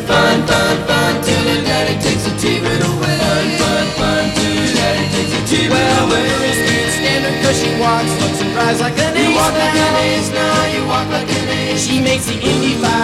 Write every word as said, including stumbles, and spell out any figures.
fun, fun, fun, till her daddy takes the T-bird away. Fun, fun, fun, till her daddy takes the T-bird away. Well, Miss can't stand her 'cause she walks, looks and cries like an ace. You walk like an ace now, you walk like an ace. She makes the Indy five